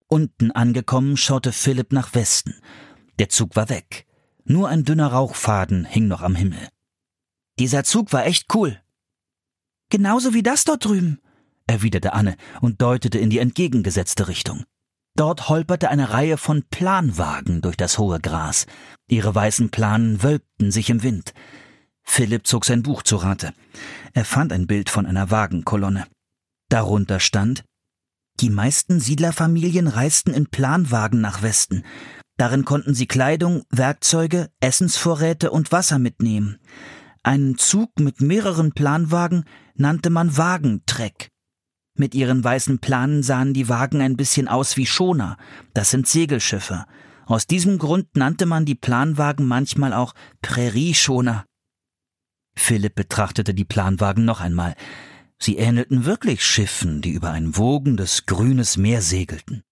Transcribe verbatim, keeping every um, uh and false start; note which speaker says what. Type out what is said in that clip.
Speaker 1: Unten angekommen, schaute Philipp nach Westen. Der Zug war weg. Nur ein dünner Rauchfaden hing noch am Himmel. »Dieser Zug war echt cool.« »Genauso wie das dort drüben«, erwiderte Anne und deutete in die entgegengesetzte Richtung. Dort holperte eine Reihe von Planwagen durch das hohe Gras. Ihre weißen Planen wölbten sich im Wind. Philipp zog sein Buch zu Rate. Er fand ein Bild von einer Wagenkolonne. Darunter stand: Die meisten Siedlerfamilien reisten in Planwagen nach Westen. Darin konnten sie Kleidung, Werkzeuge, Essensvorräte und Wasser mitnehmen. Einen Zug mit mehreren Planwagen nannte man Wagentreck. Mit ihren weißen Planen sahen die Wagen ein bisschen aus wie Schoner, das sind Segelschiffe. Aus diesem Grund nannte man die Planwagen manchmal auch Prärieschoner. Philipp betrachtete die Planwagen noch einmal. Sie ähnelten wirklich Schiffen, die über ein wogendes, grünes Meer segelten.